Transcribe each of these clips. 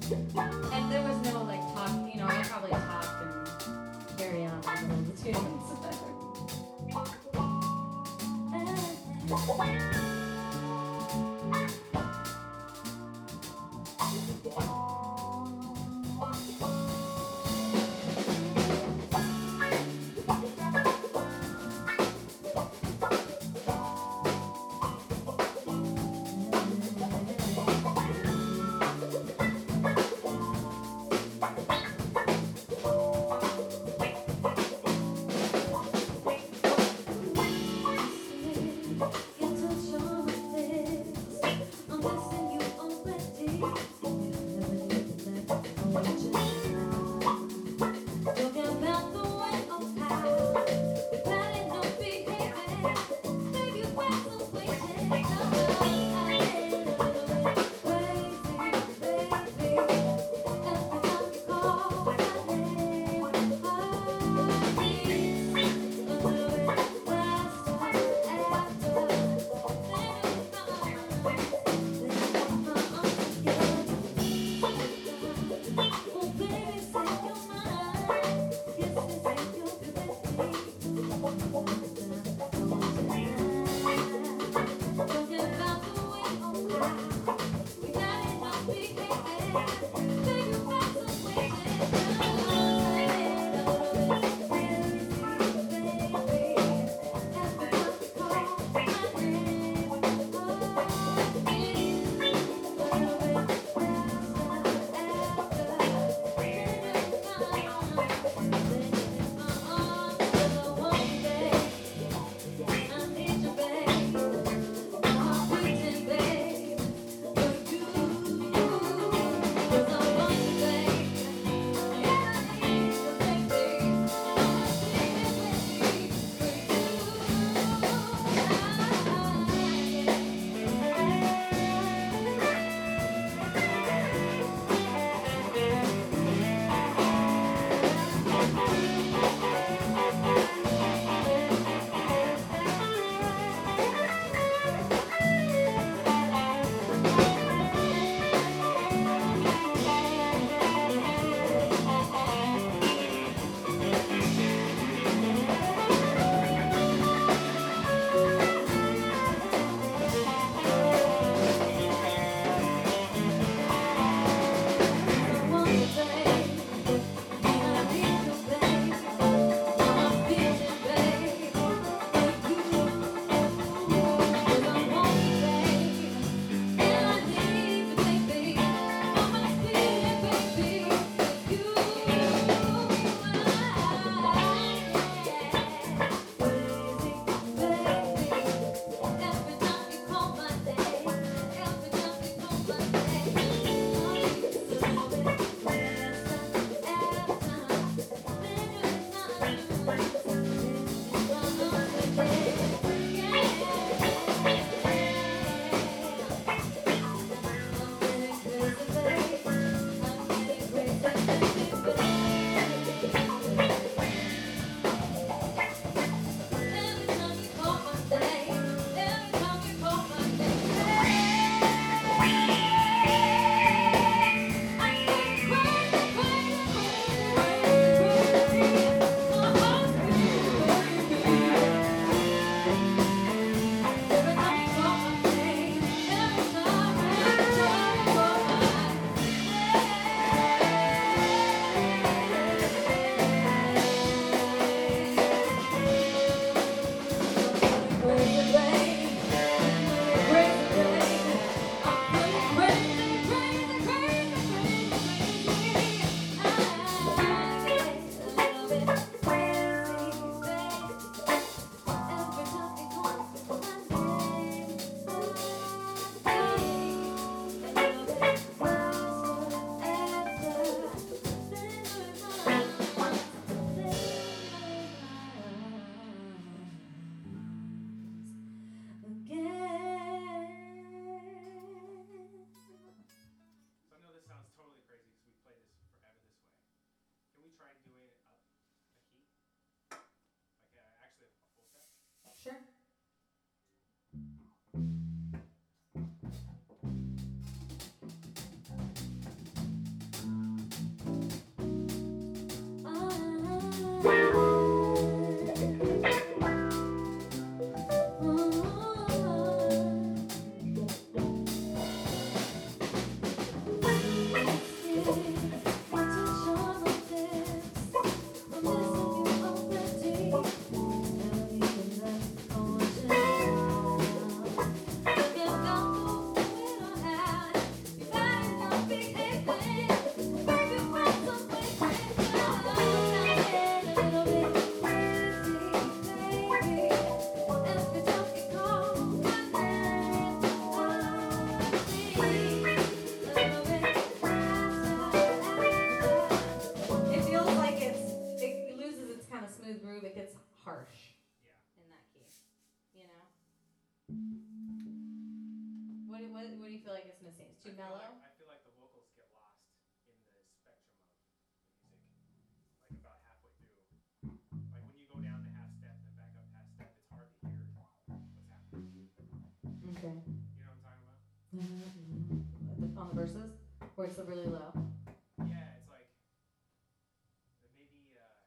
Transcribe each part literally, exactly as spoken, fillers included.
And there was no like talk, you know, I probably talked and carry on a little the tunes. Sure. gonna say? It's I too feel mellow. like I feel like the vocals get lost in the spectrum of the music, like about halfway through. Like when you go down the half step and then back up half step, it's hard to hear what's happening. Okay. You know what I'm talking about? The- on the verses, where it's really low. Yeah, it's like maybe. Uh,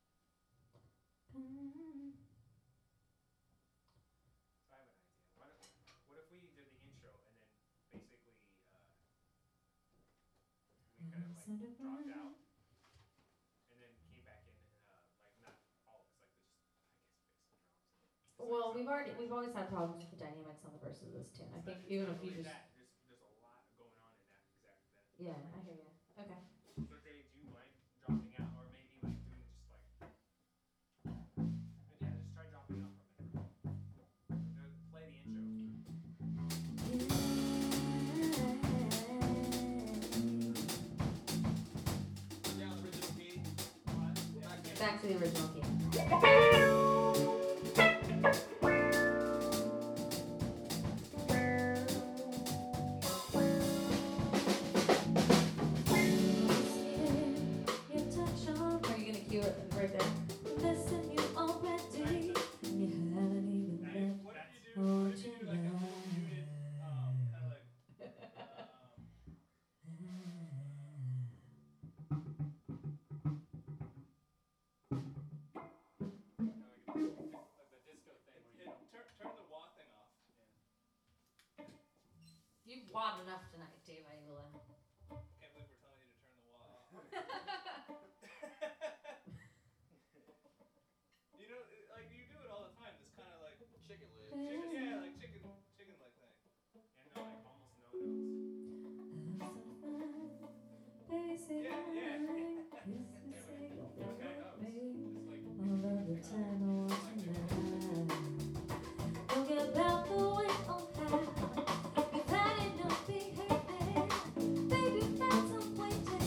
so I have an idea. Why don't, what if we did the intro and then basically uh, we kind of like dropped out and then came back in, uh, like not all of us, like just I guess fix the drums. And, like Well, we've already we've always had problems with the dynamics on the verses of this tune. I think not, even if you really just that. There's there's a lot going on in that exact that. yeah, I hear you. Okay. So Dave, do you mind dropping out, or maybe like doing just like, and yeah, just try dropping out for a minute. Play the intro. Yeah, the original key. What? Back to the original key. Are you gonna cue it right there? Listen, you already. You haven't even Dave, what did you do? What did you do like a little muted, um, kind of like, Like the disco thing. It, it, turn, turn the wah thing off. You've wad enough tonight, Dave Ayula. Can't believe we're telling you to turn the wah off. You know, it- like you do it all the time. This kind of like Chicken leg. chicken, yeah, like chicken, chicken leg thing. And no, like almost no notes. Yeah, yeah. Those kind of notes. Just like All of the time I want you now. Talking about the way on high. You've had enough behavior. Baby, that's a way to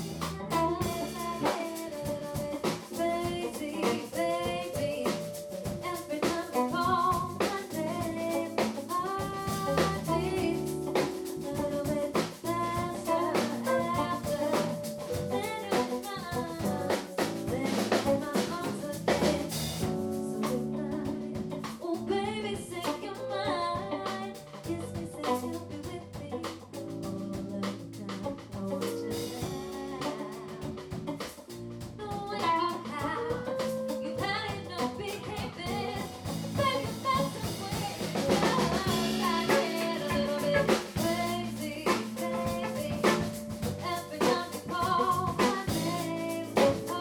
Baby, baby. Every time you call my name, I beat a little bit faster after. Then you're mine. Then in my arms again. So goodnight. Oh, baby, say you're mine. Kiss me, say you'll be with me all of the time. I want you now. The way you have, you've had enough behaving. Baby, that's the way I get a little bit crazy, baby. Every time you call my name, I beat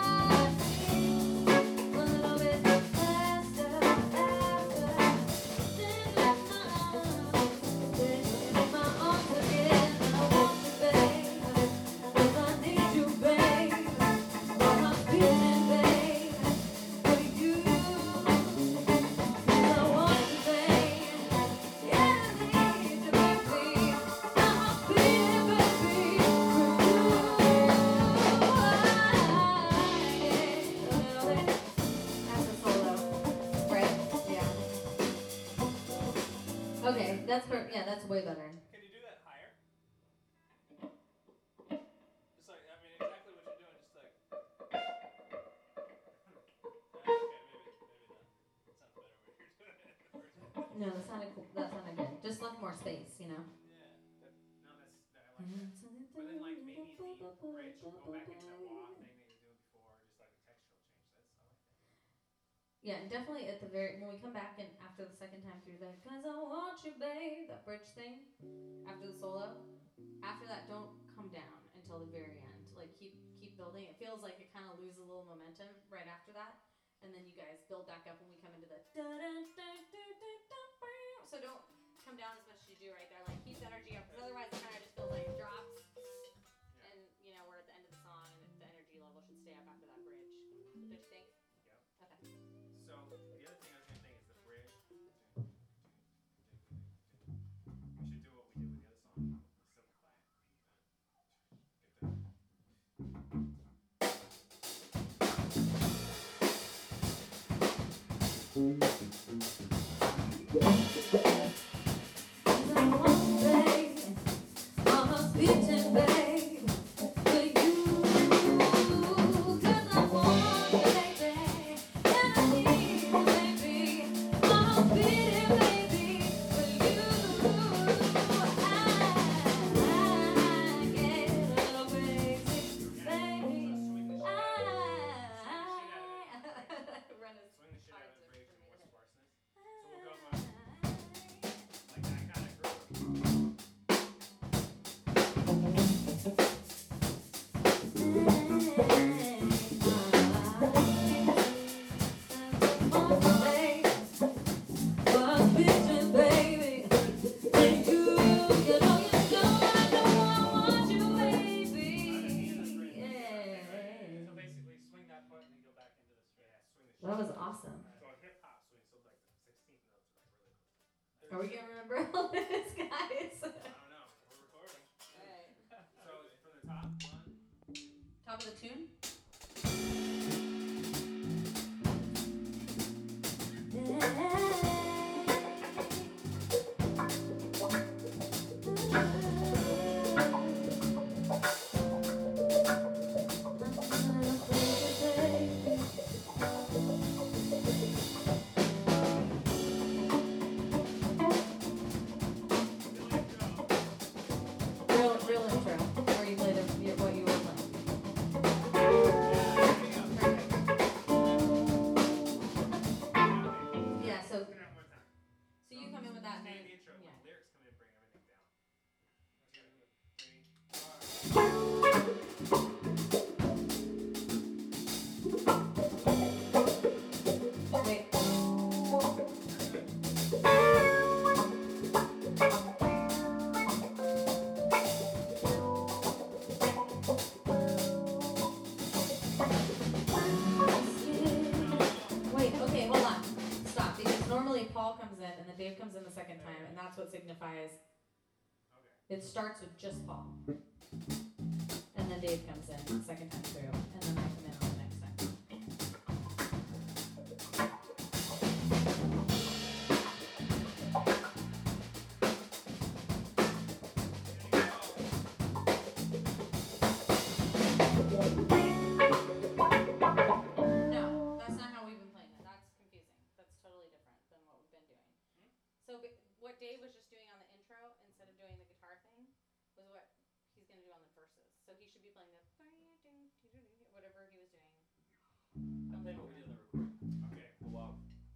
a little bit faster after. Then you're mine. Then you're in my arms again. I want you, baby. 'Cause I need you, baby. My heart's beating, baby, for you. 'Cause I want you, baby. Yeah, I need you, baby. My heart's beating, baby, for you. That's a solo, right? Yeah. Okay, that's per- yeah, that's way better. Can you do that higher? Just like, I mean, exactly what you're doing, just like. Uh, okay, maybe, maybe not. It sounds better when you're doing it in the first one. No, that sounded cool. That sounded good. Just left more space, you know. Yeah. No, that's I like that. But then like maybe the bridge, go back into that wah thing that you were doing before, just like a textural change. That's I like that. Yeah, and definitely at the very when we come back and after the second time through that, 'cause I want you, babe, that bridge thing after the solo. After that, don't come down until the very end. Like keep keep building. It feels like it kind of loses a little momentum right after that, and then you guys build back up when we come into the. So don't come down as much as you do right there. Like keep the energy up, because otherwise it kind of just feels like it drops. Yeah. And you know we're at the end of the song, and the energy level should stay up after that bridge. Don't you think? Yep. Okay. So the other thing I was gonna think is the bridge. We should do what we did with the other song. Simplify it. Get the awesome. So on hip hop swing, so like the sixteenth notes are like really close. Are we gonna remember all this, guys? I don't know. We're recording. Alright. So from the top, one. Top of the tune? Real, real intro, where you play the, your- what you were playing. Perfect. Yeah, so, Turn out one time. so you come in with that and Stay then, in the intro. yeah. When the lyrics come in, bring everything down. Two, three, Wait. Wait, okay, hold on. Stop, because normally Paul comes in and then Dave comes in the second time, and that's what signifies okay. it starts with just Paul. And then Dave comes in the second time through, and then I come in on the next time. No, that's not how we've been playing it. That's confusing. That's totally different than what we've been doing. So b- what Dave was just doing on the intro, instead of doing the guitar thing, was what he's gonna do on the verses. So he should be playing the whatever he was doing. I played what we did on the recording. Okay. Wow.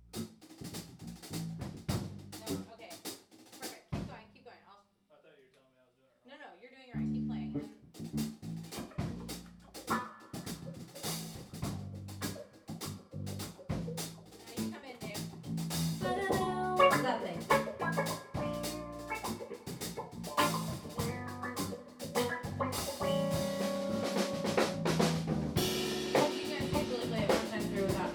No, okay, perfect. Keep going, keep going. I'll. I thought you were telling me I was doing it No, wrong. no, you're doing it right. Keep playing. And now you come in, Dave. That thing. You guys usually play it one time through without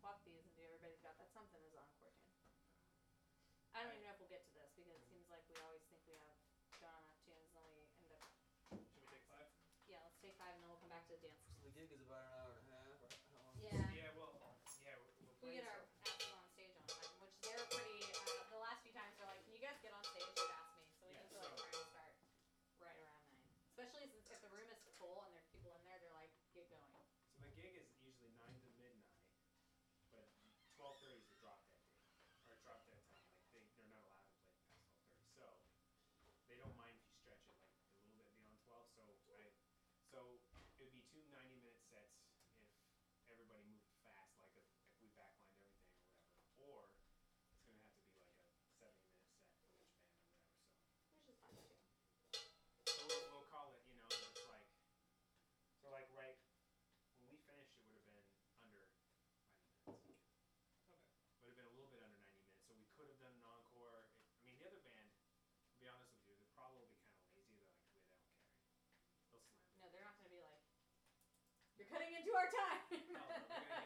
swap these and do Everybody's Got That Something as encore tune. I don't even know if we'll get to this because it seems like we always think we have done enough tunes and then we end up. Should we take five? Yeah, let's take five and then we'll come back to the dance. So the gig is about an hour and a half, or how long? Yeah. Yeah, well, yeah, we're, we're We playing get our some- asses on stage on time, which they're pretty. Uh, the last few times they're like, "Can you guys get on stage?" They've asked me, so we Yeah, need to like so- try and start right around nine. Especially since if the room is full and there's people in there, they're like, "Get going." So the gig is usually nine to midnight, but twelve thirty is the drop dead date, or drop dead time. Like they they're not allowed to play past twelve thirty, so they don't mind if you stretch it like a little bit beyond twelve. So I so it would be two ninety minute sets if everybody moved fast, like if, if we backlined everything or whatever, or it's gonna have to be like a seventy minute set for each band or whatever. So. Which is fine too. So we'll, we'll call it, you know, it's like, so like right, when we finished, it would have been under ninety minutes. Okay. Would have been a little bit under ninety minutes, so we could have done an encore. It, I mean, the other band, to be honest with you, they're probably kind of lazy. They're like, they don't care. They'll slam it. No, they're not gonna be like, "You're cutting into our time." No, they're gonna